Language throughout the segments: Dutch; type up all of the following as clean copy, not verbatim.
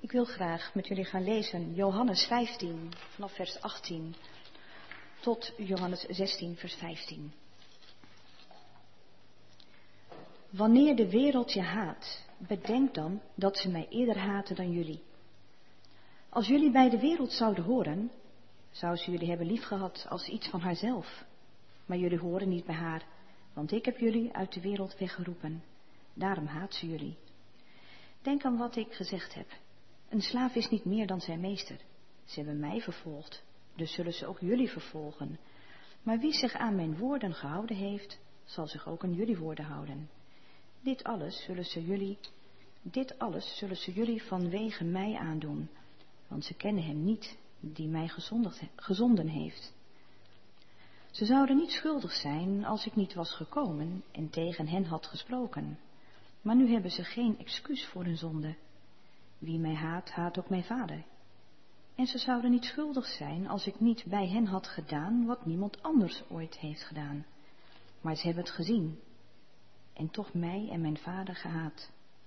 Ik wil graag met jullie gaan lezen Johannes 15 vanaf vers 18 tot Johannes 16 vers 15. Wanneer de wereld je haat, bedenk dan dat ze mij eerder haten dan jullie. Als jullie bij de wereld zouden horen, zou ze jullie hebben liefgehad als iets van haarzelf. Maar jullie horen niet bij haar, want ik heb jullie uit de wereld weggeroepen. Daarom haat ze jullie. Denk aan wat ik gezegd heb. Een slaaf is niet meer dan zijn meester. Ze hebben mij vervolgd, dus zullen ze ook jullie vervolgen. Maar wie zich aan mijn woorden gehouden heeft, zal zich ook aan jullie woorden houden. Dit alles zullen ze jullie vanwege mij aandoen, want ze kennen hem niet die mij gezonden heeft. Ze zouden niet schuldig zijn als ik niet was gekomen en tegen hen had gesproken. Maar nu hebben ze geen excuus voor hun zonde. Wie mij haat, haat ook mijn vader. En ze zouden niet schuldig zijn als ik niet bij hen had gedaan wat niemand anders ooit heeft gedaan. Maar ze hebben het gezien en toch mij en mijn vader gehaat.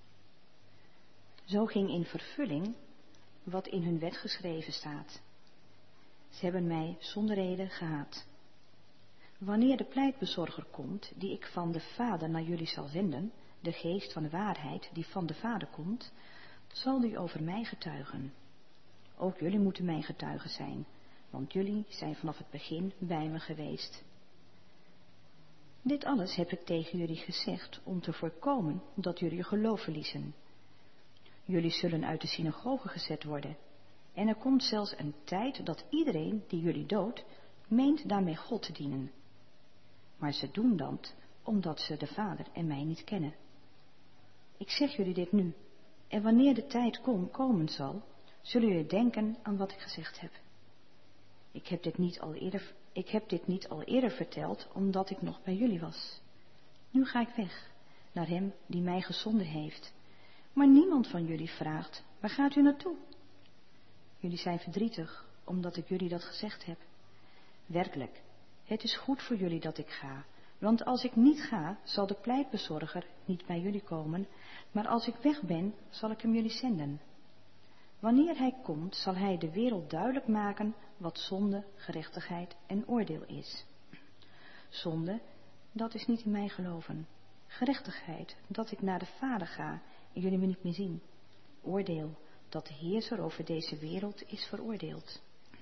Zo ging in vervulling wat in hun wet geschreven staat. Ze hebben mij zonder reden gehaat. Wanneer de pleitbezorger komt, die ik van de Vader naar jullie zal zenden, de geest van de waarheid die van de Vader komt, zal die over mij getuigen. Ook jullie moeten mijn getuigen zijn, want jullie zijn vanaf het begin bij me geweest. Dit alles heb ik tegen jullie gezegd om te voorkomen dat jullie je geloof verliezen. Jullie zullen uit de synagoge gezet worden. En er komt zelfs een tijd dat iedereen die jullie doodt, meent daarmee God te dienen. Maar ze doen dat omdat ze de Vader en mij niet kennen. Ik zeg jullie dit nu, en wanneer de tijd komen zal, zullen jullie denken aan wat ik gezegd heb. Ik heb dit niet al eerder verteld, omdat ik nog bij jullie was. Nu ga ik weg, naar hem die mij gezonden heeft. Maar niemand van jullie vraagt, waar gaat u naartoe? Jullie zijn verdrietig, omdat ik jullie dat gezegd heb. Werkelijk, het is goed voor jullie dat ik ga, want als ik niet ga, zal de pleitbezorger niet bij jullie komen, maar als ik weg ben, zal ik hem jullie zenden. Wanneer hij komt, zal hij de wereld duidelijk maken wat zonde, gerechtigheid en oordeel is. Zonde, dat is niet in mij geloven. Gerechtigheid, dat ik naar de Vader ga en jullie me niet meer zien. Oordeel, dat de heerser over deze wereld is veroordeeld.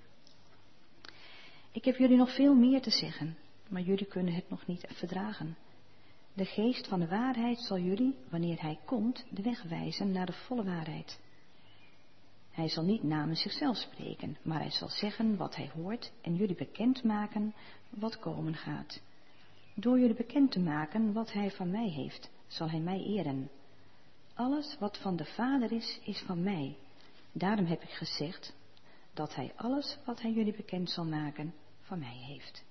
Ik heb jullie nog veel meer te zeggen, maar jullie kunnen het nog niet verdragen. De geest van de waarheid zal jullie, wanneer hij komt, de weg wijzen naar de volle waarheid. Hij zal niet namens zichzelf spreken, maar hij zal zeggen wat hij hoort en jullie bekendmaken wat komen gaat. Door jullie bekend te maken wat hij van mij heeft, zal hij mij eren. Alles wat van de Vader is van mij. Daarom heb ik gezegd dat hij alles wat hij jullie bekend zal maken van mij heeft.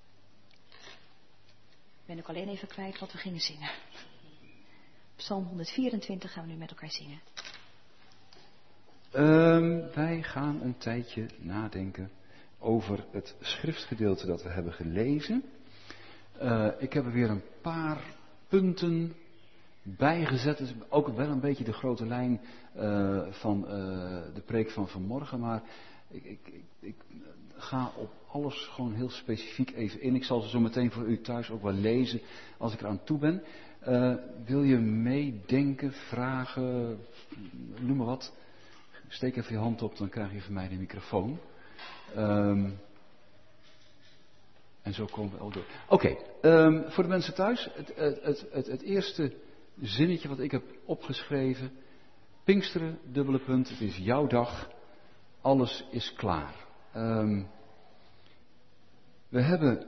Ben ik alleen even kwijt wat we gingen zingen. Psalm 124 gaan we nu met elkaar zingen. Wij gaan een tijdje nadenken over het schriftgedeelte dat we hebben gelezen. Ik heb er weer een paar punten bijgezet. Het is ook wel een beetje de grote lijn van de preek van vanmorgen. Maar ik ga op alles gewoon heel specifiek even in. Ik zal ze zo meteen voor u thuis ook wel lezen als ik eraan toe ben. Wil je meedenken, vragen, noem maar wat. Steek even je hand op, dan krijg je van mij de microfoon. En zo komen we al door. Oké, voor de mensen thuis, het eerste zinnetje wat ik heb opgeschreven. Pinksteren, dubbele punt, het is jouw dag, alles is klaar. We hebben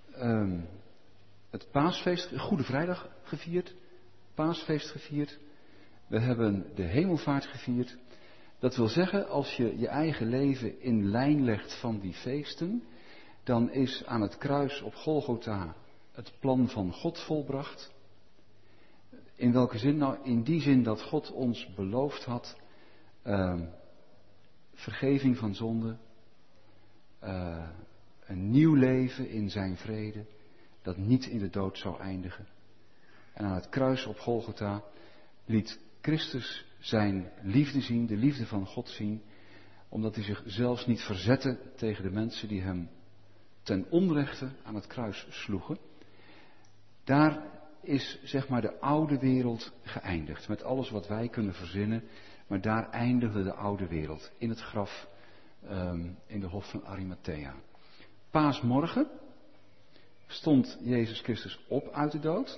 het paasfeest, Goede Vrijdag gevierd, paasfeest gevierd. We hebben de hemelvaart gevierd. Dat wil zeggen, als je je eigen leven in lijn legt van die feesten, dan is aan het kruis op Golgotha het plan van God volbracht. In welke zin? Nou, in die zin dat God ons beloofd had vergeving van zonde, een nieuw leven in zijn vrede, dat niet in de dood zou eindigen. En aan het kruis op Golgotha liet Christus zijn liefde zien, de liefde van God zien, omdat hij zich zelfs niet verzette tegen de mensen die hem ten onrechte aan het kruis sloegen. Daar is zeg maar de oude wereld geëindigd, met alles wat wij kunnen verzinnen, maar daar eindigde de oude wereld, in het graf, in de hof van Arimathea. Paasmorgen stond Jezus Christus op uit de dood.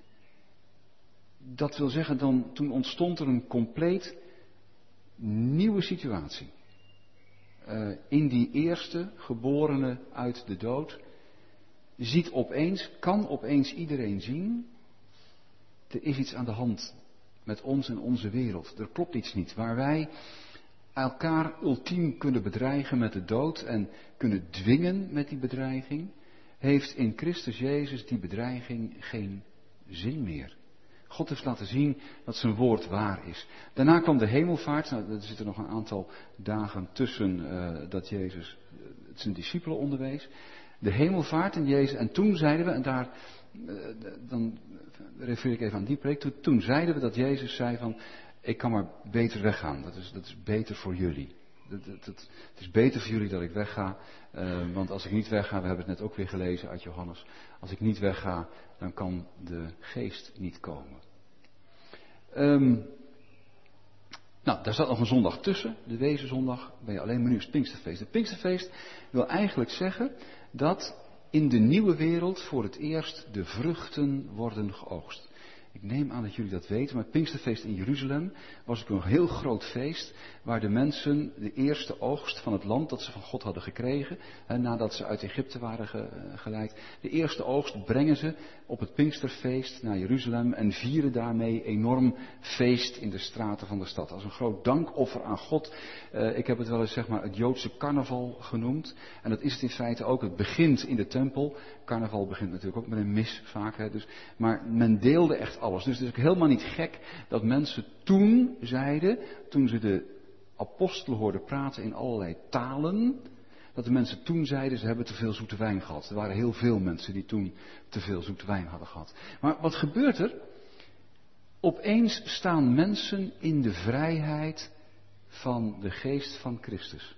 Dat wil zeggen, toen ontstond er een compleet nieuwe situatie. In die eerste geborene uit de dood kan opeens iedereen zien, er is iets aan de hand met ons en onze wereld. Er klopt iets niet. Waar wij elkaar ultiem kunnen bedreigen met de dood en kunnen dwingen met die bedreiging, heeft in Christus Jezus die bedreiging geen zin meer. God heeft laten zien dat zijn woord waar is. Daarna kwam de hemelvaart. Nou, er zitten nog een aantal dagen tussen dat Jezus zijn discipelen onderwees. De hemelvaart in Jezus. En toen zeiden we, en dan refereer ik even aan die preek. Toen zeiden we dat Jezus zei van, ik kan maar beter weggaan. Dat is beter voor jullie. Het is beter voor jullie dat ik wegga. Want als ik niet wegga, we hebben het net ook weer gelezen uit Johannes. Als ik niet wegga, dan kan de geest niet komen. Nou, daar zat nog een zondag tussen. De Wezenzondag ben je alleen maar nu is het Pinksterfeest. Het Pinksterfeest wil eigenlijk zeggen dat in de nieuwe wereld voor het eerst de vruchten worden geoogst. Ik neem aan dat jullie dat weten, maar het Pinksterfeest in Jeruzalem was ook een heel groot feest waar de mensen de eerste oogst van het land dat ze van God hadden gekregen, nadat ze uit Egypte waren geleid, de eerste oogst brengen ze op het Pinksterfeest naar Jeruzalem en vieren daarmee enorm feest in de straten van de stad. Als een groot dankoffer aan God. Ik heb het wel eens zeg maar het Joodse carnaval genoemd. En dat is het in feite ook. Het begint in de tempel. Carnaval begint natuurlijk ook met een mis vaak. Maar men deelde echt alles. Dus het is ook helemaal niet gek dat mensen toen zeiden, toen ze de apostelen hoorden praten in allerlei talen, dat de mensen toen zeiden, ze hebben te veel zoete wijn gehad. Er waren heel veel mensen die toen te veel zoete wijn hadden gehad. Maar wat gebeurt er? Opeens staan mensen in de vrijheid van de geest van Christus.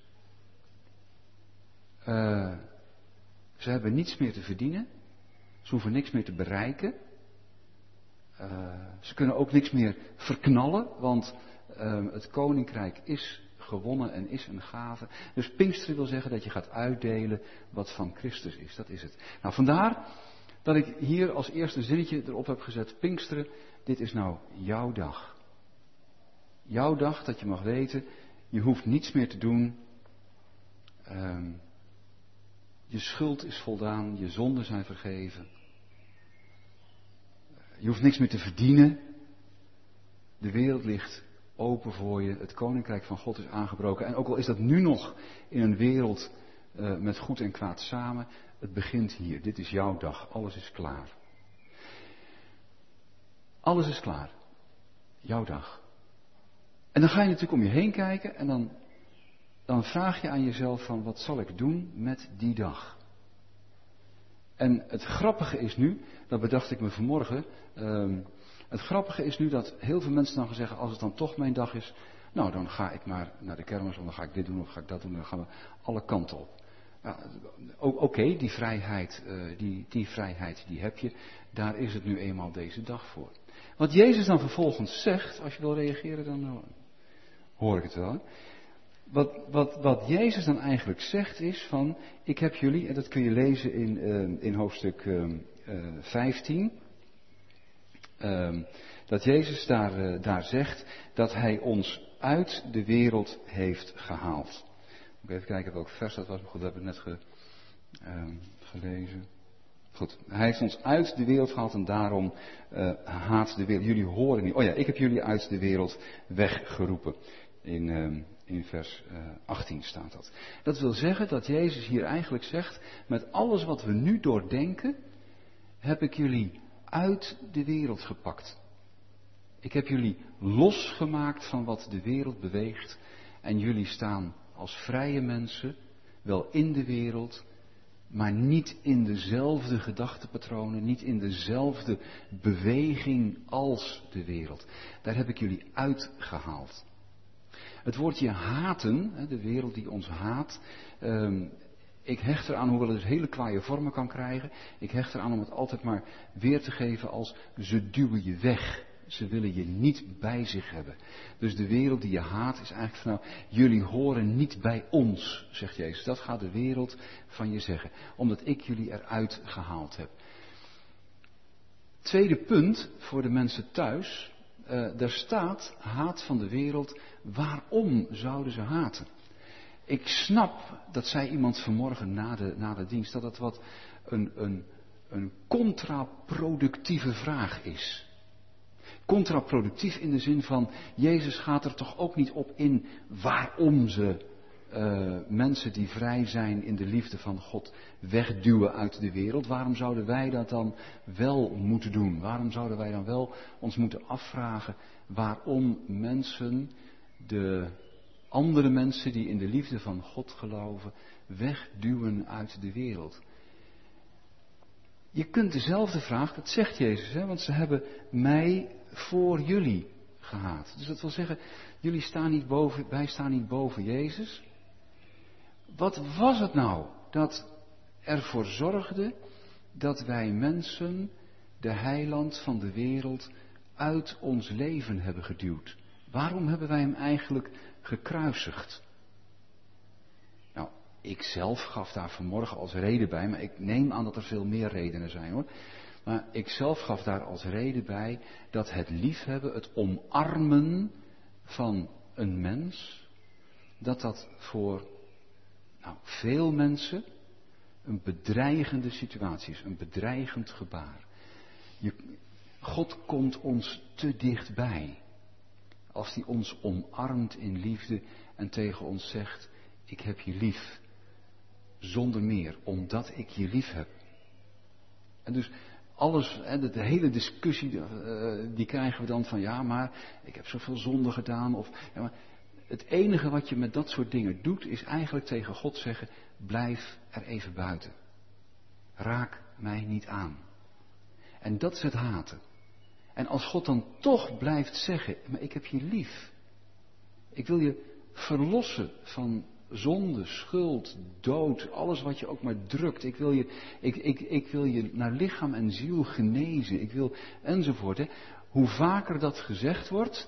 Ze hebben niets meer te verdienen. Ze hoeven niks meer te bereiken. Ze kunnen ook niks meer verknallen, want het koninkrijk is gewonnen en is een gave. Dus Pinksteren wil zeggen dat je gaat uitdelen wat van Christus is. Dat is het. Nou, vandaar dat ik hier als eerste zinnetje erop heb gezet. Pinksteren, dit is nou jouw dag. Jouw dag dat je mag weten, je hoeft niets meer te doen. Je schuld is voldaan, je zonden zijn vergeven. Je hoeft niks meer te verdienen. De wereld ligt open voor je. Het koninkrijk van God is aangebroken. En ook al is dat nu nog in een wereld met goed en kwaad samen. Het begint hier. Dit is jouw dag. Alles is klaar. Alles is klaar. Jouw dag. En dan ga je natuurlijk om je heen kijken. En dan vraag je aan jezelf van wat zal ik doen met die dag. En het grappige is nu, dat bedacht ik me vanmorgen. Het grappige is nu dat heel veel mensen dan zeggen, als het dan toch mijn dag is, nou dan ga ik maar naar de kermis, of dan ga ik dit doen, of ga ik dat doen, dan gaan we alle kanten op. Nou, Oké, die vrijheid, die vrijheid die heb je, daar is het nu eenmaal deze dag voor. Wat Jezus dan vervolgens zegt, als je wil reageren, dan hoor ik het wel. Wat Jezus dan eigenlijk zegt is van, ik heb jullie, en dat kun je lezen in hoofdstuk 15, dat Jezus daar zegt dat hij ons uit de wereld heeft gehaald. Moet ik even kijken welk vers dat was, maar goed, dat hebben we net gelezen. Goed, hij heeft ons uit de wereld gehaald en daarom haat de wereld. Jullie horen niet. Oh ja, ik heb jullie uit de wereld weggeroepen. In vers 18 staat dat. Dat wil zeggen dat Jezus hier eigenlijk zegt, met alles wat we nu doordenken, heb ik jullie uit de wereld gepakt. Ik heb jullie losgemaakt van wat de wereld beweegt en jullie staan als vrije mensen wel in de wereld, maar niet in dezelfde gedachtepatronen, niet in dezelfde beweging als de wereld. Daar heb ik jullie uitgehaald. Het woordje haten, de wereld die ons haat, ik hecht eraan, hoewel het dus hele kwaaie vormen kan krijgen, ik hecht eraan om het altijd maar weer te geven als ze duwen je weg. Ze willen je niet bij zich hebben. Dus de wereld die je haat is eigenlijk van nou, jullie horen niet bij ons, zegt Jezus. Dat gaat de wereld van je zeggen, omdat ik jullie eruit gehaald heb. Tweede punt voor de mensen thuis, daar staat haat van de wereld, waarom zouden ze haten? Ik snap dat zei iemand vanmorgen na de dienst, dat het wat een contraproductieve vraag is. Contraproductief in de zin van, Jezus gaat er toch ook niet op in waarom ze mensen die vrij zijn in de liefde van God wegduwen uit de wereld. Waarom zouden wij dat dan wel moeten doen? Waarom zouden wij dan wel ons moeten afvragen waarom mensen, de andere mensen die in de liefde van God geloven, wegduwen uit de wereld? Je kunt dezelfde vraag, dat zegt Jezus, want ze hebben mij voor jullie gehaat. Dus dat wil zeggen, wij staan niet boven Jezus. Wat was het nou dat ervoor zorgde dat wij mensen de heiland van de wereld uit ons leven hebben geduwd? Waarom hebben wij hem eigenlijk gekruisigd? Nou, ik zelf gaf daar vanmorgen als reden bij, maar ik neem aan dat er veel meer redenen zijn hoor. Maar ik zelf gaf daar als reden bij dat het liefhebben, het omarmen van een mens, dat voor veel mensen een bedreigende situatie is, een bedreigend gebaar. God komt ons te dichtbij als hij ons omarmt in liefde en tegen ons zegt, ik heb je lief, zonder meer, omdat ik je lief heb. En dus alles, de hele discussie, die krijgen we dan van, ja maar ik heb zoveel zonde gedaan. Of, ja, maar het enige wat je met dat soort dingen doet, is eigenlijk tegen God zeggen, blijf er even buiten. Raak mij niet aan. En dat is het haten. En als God dan toch blijft zeggen, maar ik heb je lief. Ik wil je verlossen van zonde, schuld, dood, alles wat je ook maar drukt. Ik wil je naar lichaam en ziel genezen. Ik wil enzovoort. Hè. Hoe vaker dat gezegd wordt,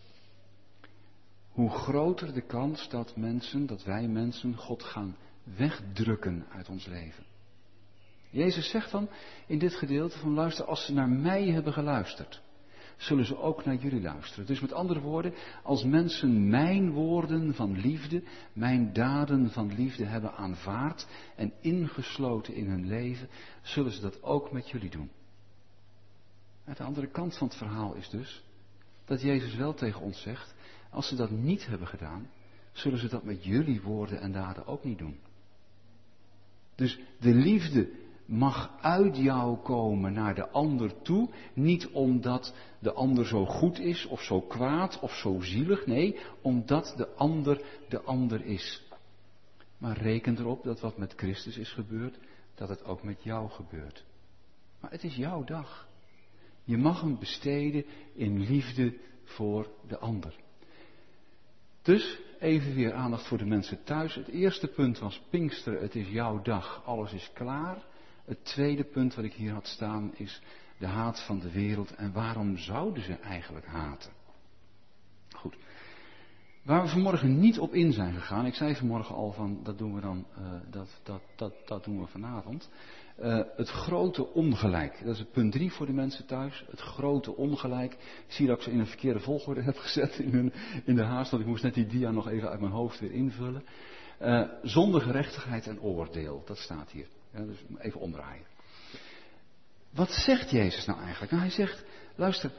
hoe groter de kans dat wij mensen God gaan wegdrukken uit ons leven. Jezus zegt dan in dit gedeelte van luister, als ze naar mij hebben geluisterd, zullen ze ook naar jullie luisteren. Dus met andere woorden, als mensen mijn woorden van liefde, mijn daden van liefde hebben aanvaard en ingesloten in hun leven, zullen ze dat ook met jullie doen. Aan de andere kant van het verhaal is dus dat Jezus wel tegen ons zegt, als ze dat niet hebben gedaan, zullen ze dat met jullie woorden en daden ook niet doen. Dus de liefde mag uit jou komen naar de ander toe, niet omdat de ander zo goed is of zo kwaad of zo zielig, nee, omdat de ander is. Maar reken erop dat wat met Christus is gebeurd, dat het ook met jou gebeurt. Maar het is jouw dag. Je mag hem besteden in liefde voor de ander. Dus even weer aandacht voor de mensen thuis. Het eerste punt was Pinksteren, het is jouw dag, alles is klaar. Het tweede punt wat ik hier had staan is de haat van de wereld. En waarom zouden ze eigenlijk haten? Goed. Waar we vanmorgen niet op in zijn gegaan, ik zei vanmorgen al van, dat doen we dan, dat doen we vanavond. Het grote ongelijk. Dat is het punt 3 voor de mensen thuis. Het grote ongelijk. Ik zie dat ik ze in een verkeerde volgorde heb gezet in de haast, want ik moest net die dia nog even uit mijn hoofd weer invullen. Zonder gerechtigheid en oordeel, dat staat hier. Ja, dus even omdraaien. Wat zegt Jezus nou eigenlijk? Nou, hij zegt, luister,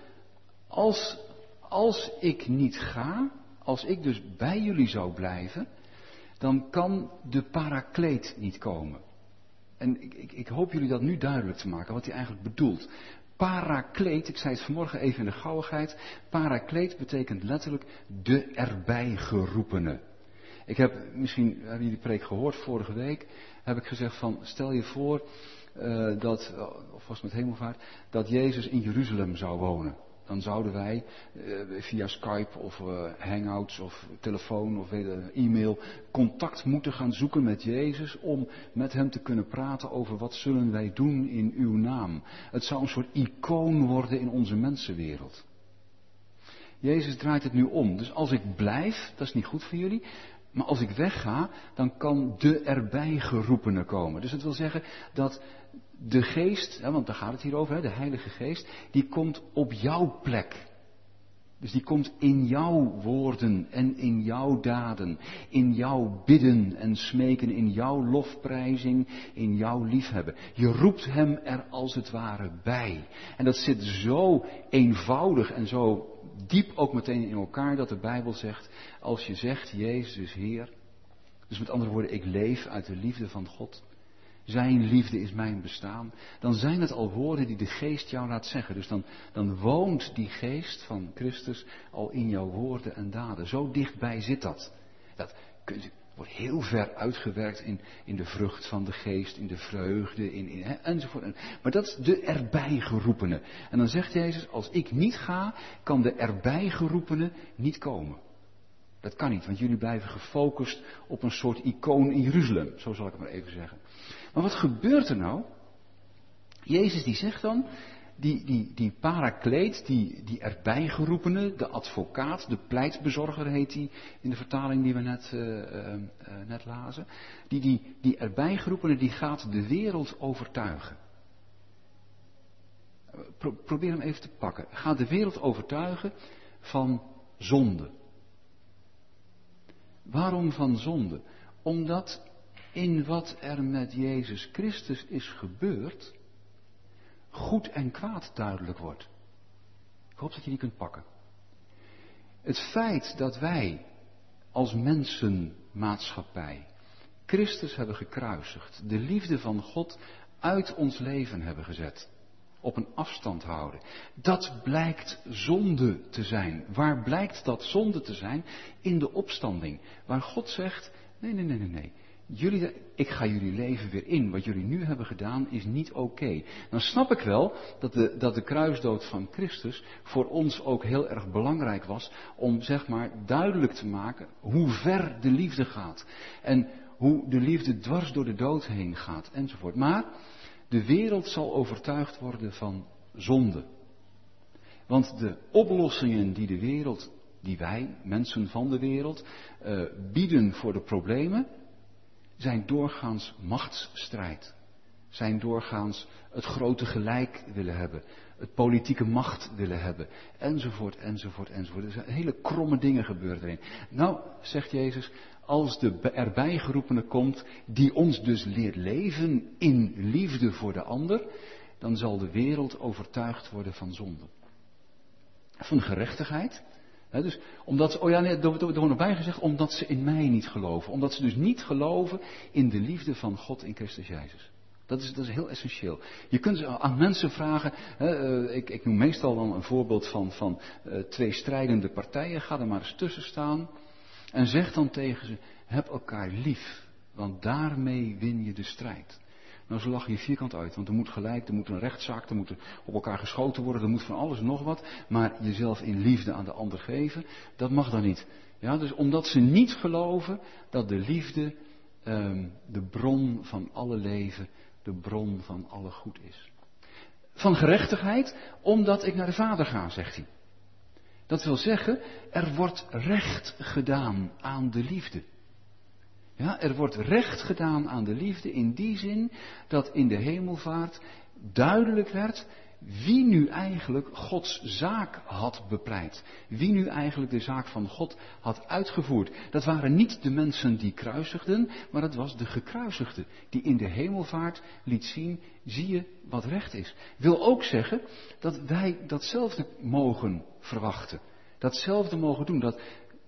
als ik niet ga, als ik dus bij jullie zou blijven, dan kan de parakleet niet komen. En ik hoop jullie dat nu duidelijk te maken, wat hij eigenlijk bedoelt. Parakleet, ik zei het vanmorgen even in de gauwigheid, parakleet betekent letterlijk de erbij geroepene. Misschien hebben jullie de preek gehoord vorige week, heb ik gezegd van, stel je voor dat, of was het met hemelvaart, dat Jezus in Jeruzalem zou wonen. Dan zouden wij via Skype of Hangouts of telefoon of e-mail contact moeten gaan zoeken met Jezus om met hem te kunnen praten over wat zullen wij doen in uw naam. Het zou een soort icoon worden in onze mensenwereld. Jezus draait het nu om. Dus als ik blijf, dat is niet goed voor jullie. Maar als ik wegga, dan kan de erbij geroepene komen. Dus dat wil zeggen dat de geest, want daar gaat het hier over, de Heilige Geest, die komt op jouw plek. Dus die komt in jouw woorden en in jouw daden, in jouw bidden en smeken, in jouw lofprijzing, in jouw liefhebben. Je roept hem er als het ware bij. En dat zit zo eenvoudig en zo diep ook meteen in elkaar dat de Bijbel zegt, als je zegt Jezus is Heer, dus met andere woorden, ik leef uit de liefde van God. Zijn liefde is mijn bestaan. Dan zijn het al woorden die de geest jou laat zeggen. Dus dan woont die geest van Christus al in jouw woorden en daden. Zo dichtbij zit dat. Dat wordt heel ver uitgewerkt in de vrucht van de geest, in de vreugde, enzovoort. Maar dat is de erbij geroepene. En dan zegt Jezus, als ik niet ga, kan de erbij geroepene niet komen. Dat kan niet, want jullie blijven gefocust op een soort icoon in Jeruzalem. Zo zal ik het maar even zeggen. Maar wat gebeurt er nou? Jezus die zegt dan, die parakleet, die erbij geroepene, de advocaat, de pleitbezorger heet die in de vertaling die we net lazen. Die erbij geroepene, die gaat de wereld overtuigen. Probeer hem even te pakken. Gaat de wereld overtuigen van zonde. Waarom van zonde? Omdat in wat er met Jezus Christus is gebeurd, goed en kwaad duidelijk wordt. Ik hoop dat je die kunt pakken. Het feit dat wij als mensenmaatschappij Christus hebben gekruisigd, de liefde van God uit ons leven hebben gezet, op een afstand houden, dat blijkt zonde te zijn. Waar blijkt dat zonde te zijn? In de opstanding. Waar God zegt, nee. Ik ga jullie leven weer in. Wat jullie nu hebben gedaan is niet oké. Dan snap ik wel dat de kruisdood van Christus voor ons ook heel erg belangrijk was om zeg maar duidelijk te maken hoe ver de liefde gaat. En hoe de liefde dwars door de dood heen gaat enzovoort. Maar de wereld zal overtuigd worden van zonde. Want de oplossingen die wij, mensen van de wereld, bieden voor de problemen, zijn doorgaans machtsstrijd. Zijn doorgaans het grote gelijk willen hebben. Het politieke macht willen hebben. Enzovoort. Er zijn hele kromme dingen gebeuren erin. Nou, zegt Jezus, als de erbij geroepene komt, die ons dus leert leven in liefde voor de ander, dan zal de wereld overtuigd worden van zonde. Van gerechtigheid. Dus omdat, er wordt nog bijgezegd, omdat ze in mij niet geloven. Omdat ze dus niet geloven in de liefde van God in Christus Jezus. Dat is heel essentieel. Je kunt aan mensen vragen, ik noem meestal dan een voorbeeld van twee strijdende partijen. Ga er maar eens tussen staan en zeg dan tegen ze, heb elkaar lief, want daarmee win je de strijd. Nou, ze lachen je vierkant uit, want er moet gelijk, er moet een rechtszaak, er moet op elkaar geschoten worden, er moet van alles en nog wat. Maar jezelf in liefde aan de ander geven, dat mag dan niet. Ja, dus omdat ze niet geloven dat de liefde de bron van alle leven, de bron van alle goed is. Van gerechtigheid, omdat ik naar de Vader ga, zegt hij. Dat wil zeggen, er wordt recht gedaan aan de liefde. Ja, er wordt recht gedaan aan de liefde in die zin dat in de hemelvaart duidelijk werd wie nu eigenlijk Gods zaak had bepleit. Wie nu eigenlijk de zaak van God had uitgevoerd. Dat waren niet de mensen die kruisigden, maar dat was de gekruisigde die in de hemelvaart liet zien, zie je wat recht is. Wil ook zeggen dat wij datzelfde mogen verwachten. Datzelfde mogen doen. Dat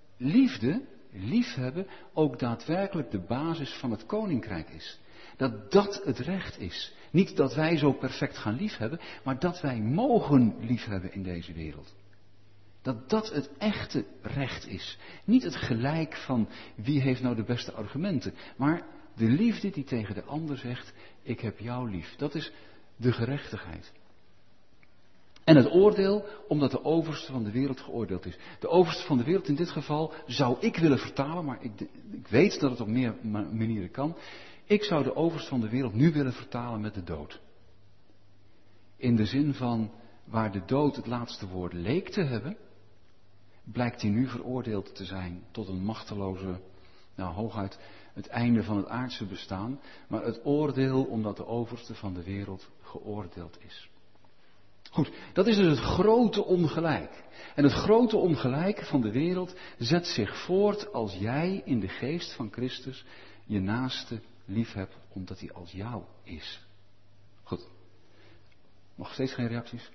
liefhebben ook daadwerkelijk de basis van het koninkrijk is. Dat het recht is. Niet dat wij zo perfect gaan liefhebben, maar dat wij mogen liefhebben in deze wereld. Dat dat het echte recht is. Niet het gelijk van wie heeft nou de beste argumenten. Maar de liefde die tegen de ander zegt, ik heb jou lief. Dat is de gerechtigheid. En het oordeel, omdat de overste van de wereld geoordeeld is. De overste van de wereld in dit geval zou ik willen vertalen, maar ik weet dat het op meer manieren kan. Ik zou de overste van de wereld nu willen vertalen met de dood. In de zin van, waar de dood het laatste woord leek te hebben, blijkt hij nu veroordeeld te zijn tot een machteloze, hooguit het einde van het aardse bestaan, maar het oordeel omdat de overste van de wereld geoordeeld is. Goed, dat is dus het grote ongelijk. En het grote ongelijk van de wereld zet zich voort als jij in de geest van Christus je naaste lief hebt, omdat hij als jou is. Goed. Nog steeds geen reacties?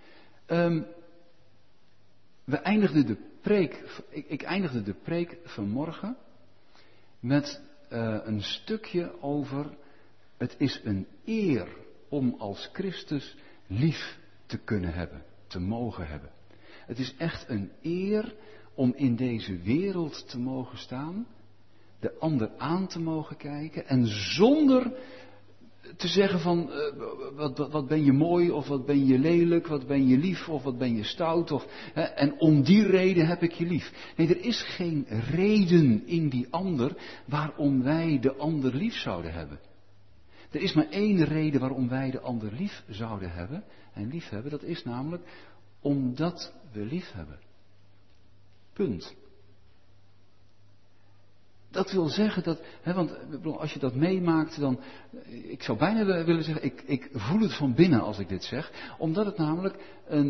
Ik eindigde de preek vanmorgen met een stukje over, het is een eer om als Christus lief te kunnen hebben, te mogen hebben. Het is echt een eer om in deze wereld te mogen staan, de ander aan te mogen kijken en zonder te zeggen van, wat ben je mooi, of wat ben je lelijk, wat ben je lief, of wat ben je stout, en om die reden heb ik je lief. Nee, er is geen reden in die ander waarom wij de ander lief zouden hebben. Er is maar één reden waarom wij de ander lief zouden hebben, en lief hebben, dat is namelijk omdat we lief hebben. Punt. Dat wil zeggen dat, want als je dat meemaakt, dan, ik zou bijna willen zeggen, ik voel het van binnen als ik dit zeg, omdat het namelijk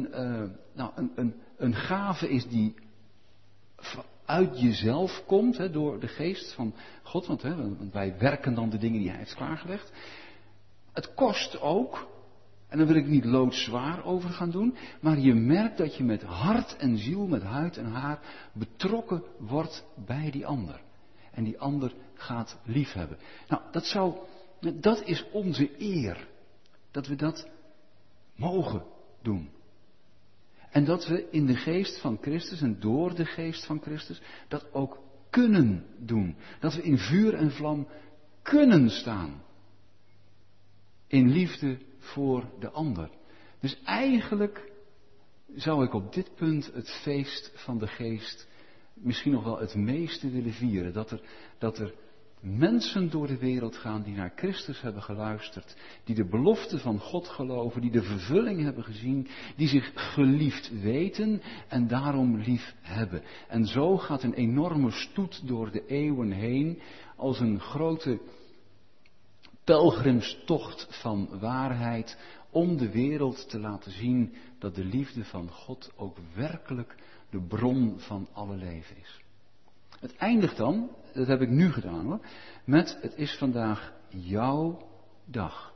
een gave is die uit jezelf komt, door de geest van God, want wij werken dan de dingen die Hij heeft klaargelegd. Het kost ook, en daar wil ik niet loodzwaar over gaan doen, maar je merkt dat je met hart en ziel, met huid en haar betrokken wordt bij die ander. En die ander gaat liefhebben. Nou, dat is onze eer. Dat we dat mogen doen. En dat we in de geest van Christus en door de geest van Christus dat ook kunnen doen. Dat we in vuur en vlam kunnen staan. In liefde voor de ander. Dus eigenlijk zou ik op dit punt het feest van de geest misschien nog wel het meeste willen vieren. Dat er mensen door de wereld gaan die naar Christus hebben geluisterd. Die de belofte van God geloven. Die de vervulling hebben gezien. Die zich geliefd weten en daarom lief hebben. En zo gaat een enorme stoet door de eeuwen heen. Als een grote pelgrimstocht van waarheid. Om de wereld te laten zien dat de liefde van God ook werkelijk de bron van alle leven is. Het eindigt dan, dat heb ik nu gedaan hoor, met het is vandaag jouw dag.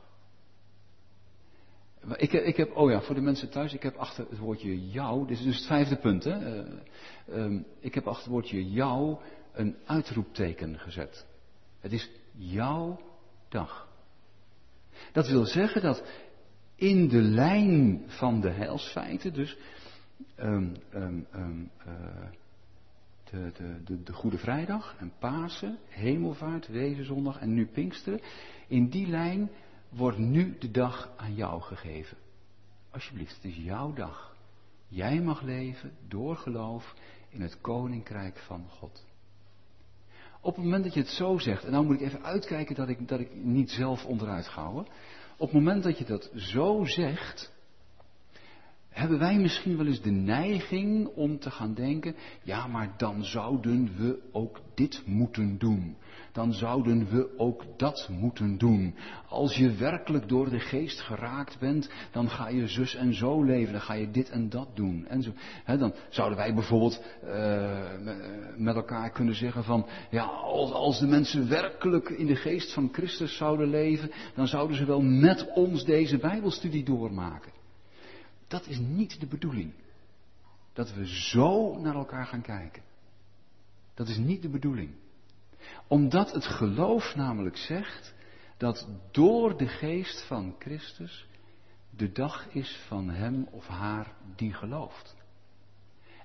Ik heb, voor de mensen thuis, ik heb achter het woordje jou, dit is dus het 5e punt ik heb achter het woordje jou een uitroepteken gezet. Het is jouw dag. Dat wil zeggen dat in de lijn van de heilsfeiten, dus de Goede Vrijdag en Pasen, Hemelvaart, Wezenzondag en nu Pinksteren. In die lijn wordt nu de dag aan jou gegeven. Alsjeblieft, het is jouw dag. Jij mag leven door geloof in het Koninkrijk van God. Op het moment dat je het zo zegt, en nou moet ik even uitkijken dat ik niet zelf onderuit ga houden. Op het moment dat je dat zo zegt, hebben wij misschien wel eens de neiging om te gaan denken, ja, maar dan zouden we ook dit moeten doen. Dan zouden we ook dat moeten doen. Als je werkelijk door de geest geraakt bent, dan ga je zus en zo leven, dan ga je dit en dat doen. En zo. Dan zouden wij bijvoorbeeld met elkaar kunnen zeggen van, ja, als de mensen werkelijk in de geest van Christus zouden leven, dan zouden ze wel met ons deze Bijbelstudie doormaken. Dat is niet de bedoeling. Dat we zo naar elkaar gaan kijken. Dat is niet de bedoeling. Omdat het geloof namelijk zegt dat door de geest van Christus de dag is van hem of haar die gelooft.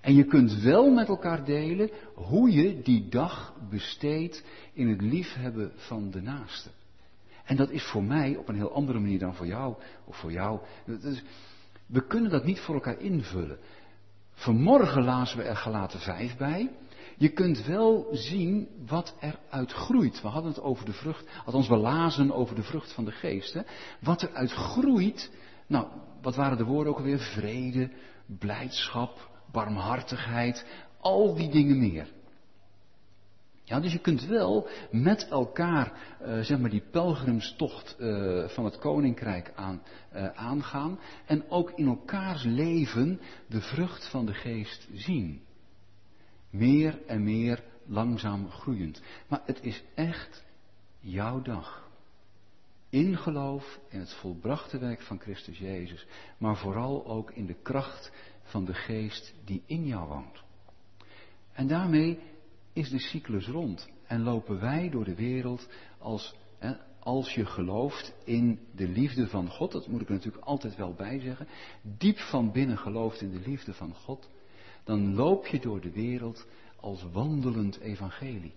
En je kunt wel met elkaar delen hoe je die dag besteedt in het liefhebben van de naaste. En dat is voor mij op een heel andere manier dan voor jou of voor jou. We kunnen dat niet voor elkaar invullen. Vanmorgen lazen we er Galaten 5 bij. Je kunt wel zien wat eruit groeit. We hadden het over de vrucht, althans we lazen over de vrucht van de geest. Hè? Wat eruit groeit, nou, wat waren de woorden ook alweer? Vrede, blijdschap, barmhartigheid, al die dingen meer. Ja, dus je kunt wel met elkaar, zeg maar, die pelgrimstocht van het koninkrijk aangaan en ook in elkaars leven de vrucht van de geest zien. Meer en meer langzaam groeiend. Maar het is echt jouw dag. In geloof in het volbrachte werk van Christus Jezus, maar vooral ook in de kracht van de geest die in jou woont. En daarmee is de cyclus rond en lopen wij door de wereld als je gelooft in de liefde van God, dat moet ik er natuurlijk altijd wel bij zeggen, diep van binnen gelooft in de liefde van God, dan loop je door de wereld als wandelend evangelie.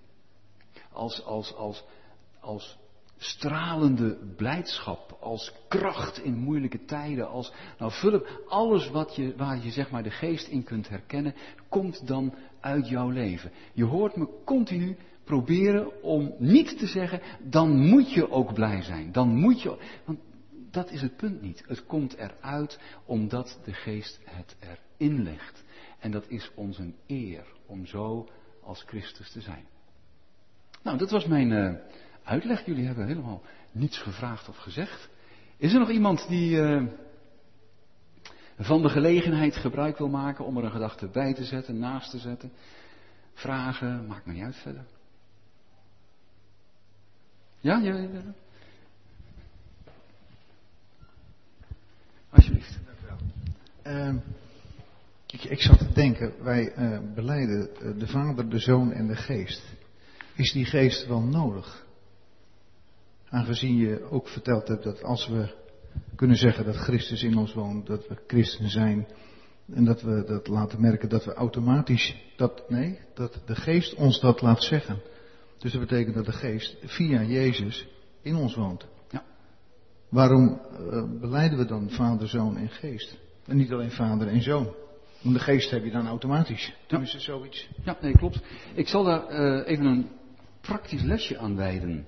Als stralende blijdschap, als kracht in moeilijke tijden, nou Philip, alles waar je zeg maar de geest in kunt herkennen, komt dan uit jouw leven. Je hoort me continu proberen om niet te zeggen, dan moet je ook blij zijn, want dat is het punt niet. Het komt eruit omdat de geest het erin legt. En dat is ons een eer om zo als Christus te zijn. Nou, dat was mijn uitleg. Jullie hebben helemaal niets gevraagd of gezegd. Is er nog iemand die van de gelegenheid gebruik wil maken om er een gedachte bij te zetten, naast te zetten? Vragen, maakt me niet uit verder. Ja? Alsjeblieft. Ik zat te denken, wij belijden de Vader, de Zoon en de Geest. Is die Geest wel nodig? Aangezien je ook verteld hebt dat als we kunnen zeggen dat Christus in ons woont, dat we christen zijn en dat we dat laten merken, dat we automatisch, dat de Geest ons dat laat zeggen. Dus dat betekent dat de Geest via Jezus in ons woont. Ja. Waarom belijden we dan Vader, Zoon en Geest? En niet alleen Vader en Zoon. Want de Geest heb je dan automatisch. Dan is het zoiets. Ja, nee, klopt. Ik zal daar even een praktisch lesje aan wijden.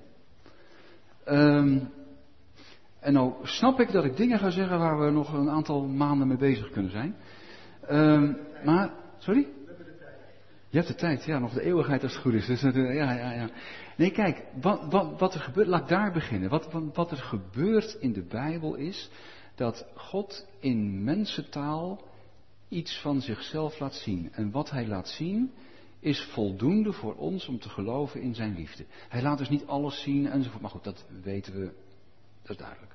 En nou snap ik dat ik dingen ga zeggen waar we nog een aantal maanden mee bezig kunnen zijn. Maar, sorry? Je hebt de tijd, ja, nog de eeuwigheid als het goed is. Dus, ja. Nee, kijk, wat er gebeurt, laat ik daar beginnen. Wat er gebeurt in de Bijbel is dat God in mensentaal iets van zichzelf laat zien. En wat hij laat zien is voldoende voor ons om te geloven in zijn liefde. Hij laat dus niet alles zien enzovoort. Maar goed, dat weten we, dat is duidelijk.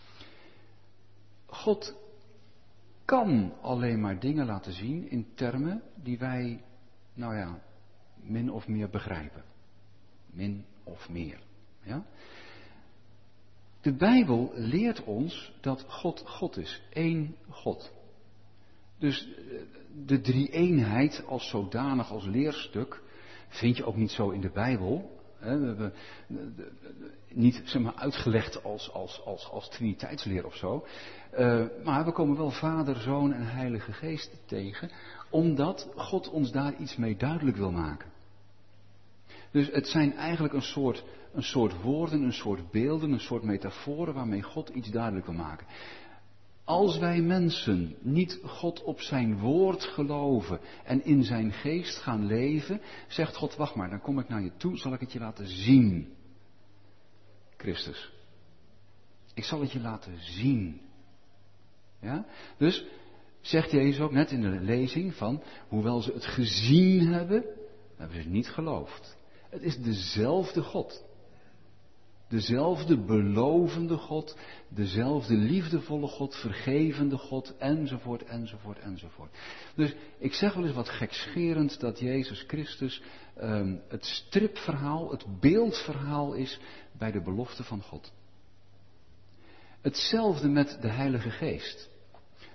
God kan alleen maar dingen laten zien in termen die wij, nou ja, min of meer begrijpen. Min of meer. Ja? De Bijbel leert ons dat God God is. Eén God. Dus de drie-eenheid als zodanig, als leerstuk, vind je ook niet zo in de Bijbel. Hè? Niet zeg maar, uitgelegd als triniteitsleer of zo. Maar we komen wel Vader, Zoon en Heilige Geest tegen, omdat God ons daar iets mee duidelijk wil maken. Dus het zijn eigenlijk een soort woorden, een soort beelden, een soort metaforen waarmee God iets duidelijk wil maken. Als wij mensen niet God op zijn woord geloven en in zijn geest gaan leven, zegt God, wacht maar, dan kom ik naar je toe, zal ik het je laten zien. Christus. Ik zal het je laten zien. Ja? Dus zegt Jezus ook net in de lezing van, hoewel ze het gezien hebben, hebben ze het niet geloofd. Het is dezelfde God. Dezelfde belovende God, dezelfde liefdevolle God, vergevende God, enzovoort, enzovoort, enzovoort. Dus ik zeg wel eens wat gekscherend dat Jezus Christus het stripverhaal, het beeldverhaal is bij de belofte van God. Hetzelfde met de Heilige Geest.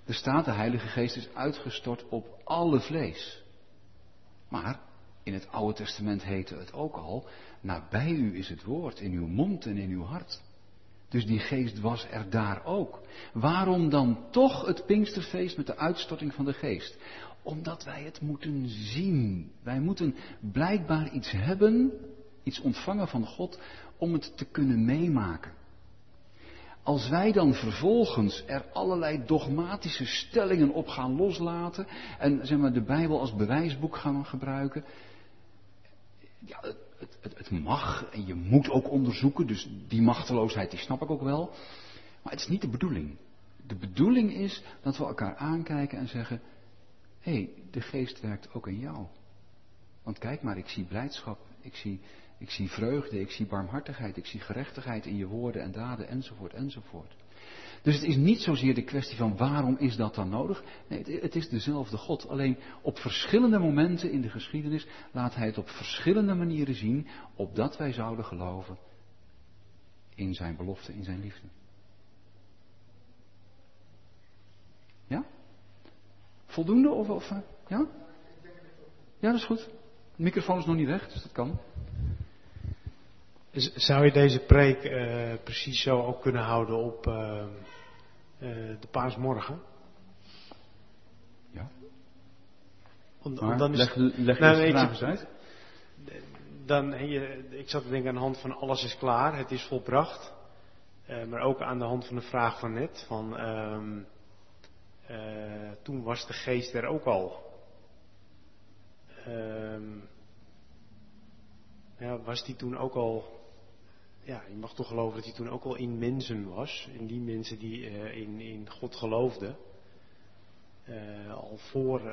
Er staat, de Heilige Geest is uitgestort op alle vlees. Maar in het Oude Testament heette het ook al, nabij u is het woord, in uw mond en in uw hart. Dus die geest was er daar ook. Waarom dan toch het Pinksterfeest met de uitstorting van de geest? Omdat wij het moeten zien. Wij moeten blijkbaar iets hebben, iets ontvangen van God, om het te kunnen meemaken. Als wij dan vervolgens er allerlei dogmatische stellingen op gaan loslaten en zeg maar, de Bijbel als bewijsboek gaan gebruiken. Ja, het mag en je moet ook onderzoeken, dus die machteloosheid die snap ik ook wel. Maar het is niet de bedoeling. De bedoeling is dat we elkaar aankijken en zeggen, hé, de geest werkt ook in jou. Want kijk maar, ik zie blijdschap, ik zie vreugde, ik zie barmhartigheid, ik zie gerechtigheid in je woorden en daden, enzovoort, enzovoort. Dus het is niet zozeer de kwestie van waarom is dat dan nodig? Nee, het is dezelfde God. Alleen op verschillende momenten in de geschiedenis laat hij het op verschillende manieren zien, opdat wij zouden geloven in zijn belofte, in zijn liefde. Ja? Voldoende? Of ja? Ja, dat is goed. De microfoon is nog niet weg, dus dat kan. Zou je deze preek precies zo ook kunnen houden op de paasmorgen? Ja. Maar dan leg nou, vraag eens uit. Ik zat te denken aan de hand van alles is klaar, het is volbracht. Maar ook aan de hand van de vraag van net, van toen was de geest er ook al. Was die toen ook al, ja, je mag toch geloven dat hij toen ook al in mensen was, in die mensen die in God geloofden, al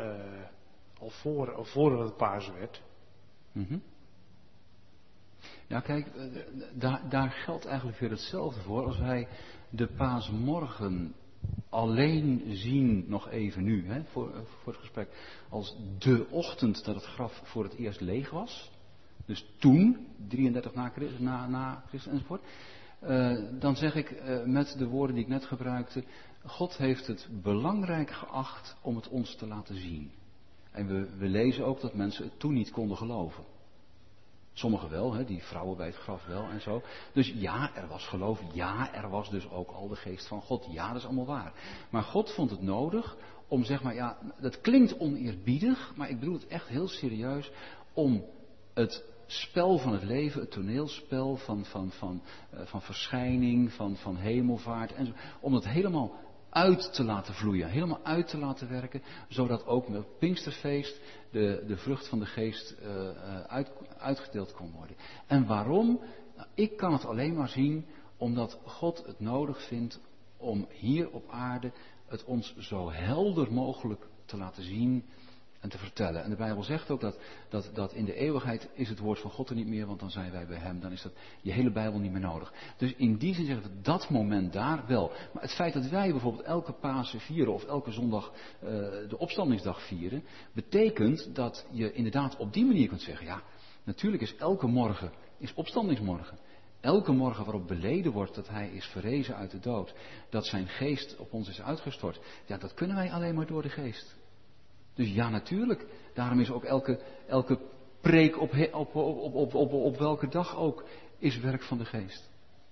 voor het paas werd. Mm-hmm. Ja, kijk, daar geldt eigenlijk weer hetzelfde voor als wij de paasmorgen alleen zien, nog even nu, hè, voor het gesprek, als de ochtend dat het graf voor het eerst leeg was. Dus toen, 33 na Christus enzovoort. Dan zeg ik met de woorden die ik net gebruikte, God heeft het belangrijk geacht om het ons te laten zien. En we lezen ook dat mensen het toen niet konden geloven. Sommigen wel, hè, die vrouwen bij het graf wel en zo. Dus ja, er was geloof. Ja, er was dus ook al de geest van God. Ja, dat is allemaal waar. Maar God vond het nodig om, zeg maar, ja, dat klinkt oneerbiedig, maar ik bedoel het echt heel serieus, om het spel van het leven, het toneelspel van verschijning, van hemelvaart, en om het helemaal uit te laten vloeien, helemaal uit te laten werken, zodat ook met het Pinksterfeest de vrucht van de geest uitgedeeld kon worden. En waarom? Nou, ik kan het alleen maar zien omdat God het nodig vindt om hier op aarde het ons zo helder mogelijk te laten zien en te vertellen. En de Bijbel zegt ook dat in de eeuwigheid is het woord van God er niet meer, want dan zijn wij bij hem. Dan is dat je hele Bijbel niet meer nodig. Dus in die zin zeggen we dat moment daar wel. Maar het feit dat wij bijvoorbeeld elke Pasen vieren of elke zondag de opstandingsdag vieren, betekent dat je inderdaad op die manier kunt zeggen, ja, natuurlijk is elke morgen is opstandingsmorgen. Elke morgen waarop beleden wordt dat hij is verrezen uit de dood, dat zijn geest op ons is uitgestort, ja, dat kunnen wij alleen maar door de geest. Dus ja, natuurlijk. Daarom is ook elke preek op welke dag ook, is werk van de geest.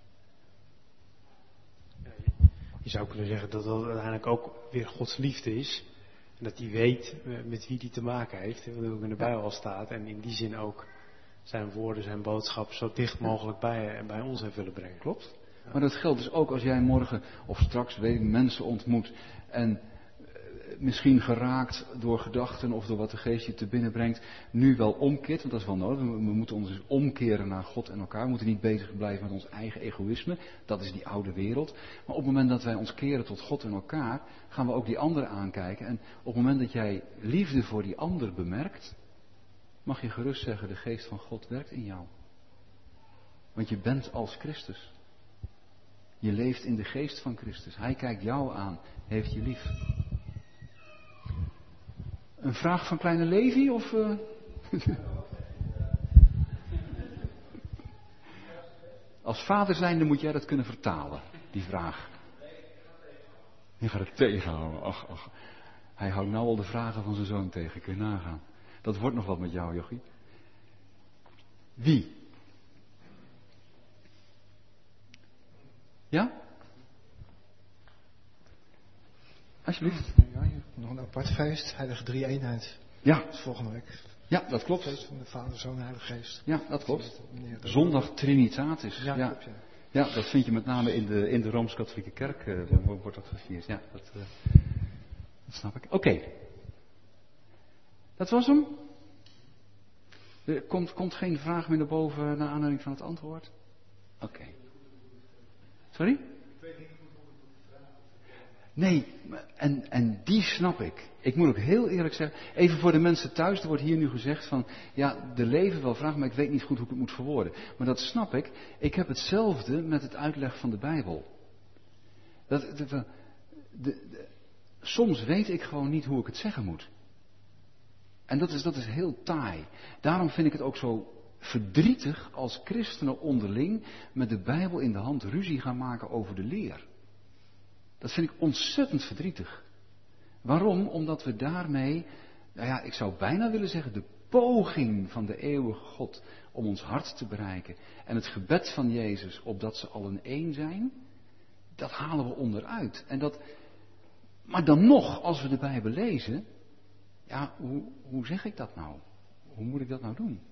Je zou kunnen zeggen dat dat uiteindelijk ook weer Gods liefde is. En dat hij weet met wie hij te maken heeft. Wat ook in de Bijbel staat. En in die zin ook zijn woorden, zijn boodschap zo dicht mogelijk bij ons heeft willen brengen. Klopt? Ja. Maar dat geldt dus ook als jij morgen of straks mensen ontmoet en misschien geraakt door gedachten of door wat de geest je te binnen brengt, nu wel omkeert, want dat is wel nodig. We moeten ons dus omkeren naar God en elkaar. We moeten niet bezig blijven met ons eigen egoïsme. Dat is die oude wereld. Maar op het moment dat wij ons keren tot God en elkaar, gaan we ook die anderen aankijken. En op het moment dat jij liefde voor die ander bemerkt, mag je gerust zeggen, de geest van God werkt in jou. Want je bent als Christus. Je leeft in de geest van Christus. Hij kijkt jou aan, heeft je lief. Een vraag van kleine Levi of? Als vader zijnde moet jij dat kunnen vertalen, die vraag. Je gaat het tegenhouden. Ach. Hij houdt nou al de vragen van zijn zoon tegen. Kun je nagaan. Dat wordt nog wat met jou, jochie. Wie? Ja? Alsjeblieft. Ja, nog een apart feest, Heilige Drie-eenheid. Ja. Dat is volgende week. Ja, dat klopt. Feest van de Vader, Zoon en Heilige Geest. Ja, dat klopt. Meneer de- Zondag Trinitatis. Ja, Ja. klopt, ja. Ja, dat vind je met name in de Rooms-Katholieke Kerk. Wordt dat gevierd. Ja, dat snap ik. Oké. Dat was hem. Er komt geen vraag meer naar boven naar aanleiding van het antwoord? Oké. Sorry? Nee, en die snap ik. Ik moet ook heel eerlijk zeggen, even voor de mensen thuis, er wordt hier nu gezegd van, ja, de leven wel vragen, maar ik weet niet goed hoe ik het moet verwoorden. Maar dat snap ik. Ik heb hetzelfde met het uitleg van de Bijbel. Soms weet ik gewoon niet hoe ik het zeggen moet. En dat is heel taai. Daarom vind ik het ook zo verdrietig als christenen onderling met de Bijbel in de hand ruzie gaan maken over de leer. Dat vind ik ontzettend verdrietig. Waarom? Omdat we daarmee, nou ja, ik zou bijna willen zeggen, de poging van de eeuwige God om ons hart te bereiken en het gebed van Jezus opdat ze allen één zijn, dat halen we onderuit. Maar dan nog, als we de Bijbel lezen, ja, hoe zeg ik dat nou? Hoe moet ik dat nou doen?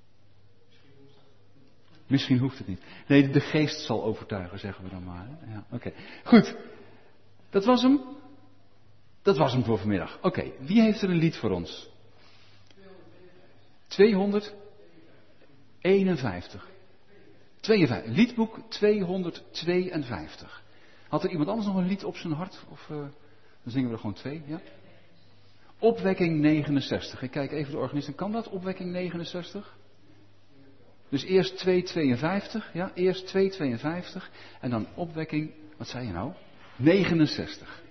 Misschien hoeft het niet. Nee, de geest zal overtuigen, zeggen we dan maar. Hè? Ja, oké. Goed. Dat was hem. Dat was hem voor vanmiddag. Oké, wie heeft er een lied voor ons? 251. 52. Liedboek 252. Had er iemand anders nog een lied op zijn hart? Of dan zingen we er gewoon 2, ja? Opwekking 69. Ik kijk even de organisten. Kan dat? Opwekking 69? Dus eerst 252, ja? Eerst 252 en dan opwekking, wat zei je nou? 69.